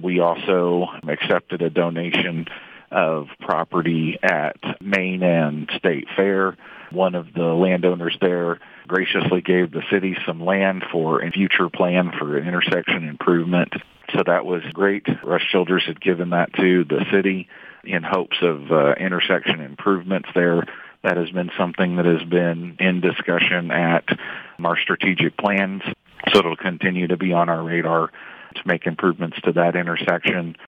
We also accepted a donation of property at Main and State Fair. One of the landowners there graciously gave the city some land for a future plan for an intersection improvement. So that was great. Rush Childers had given that to the city in hopes of intersection improvements there. That has been something that has been in discussion at our strategic plans. So it'll continue to be on our radar to make improvements to that intersection.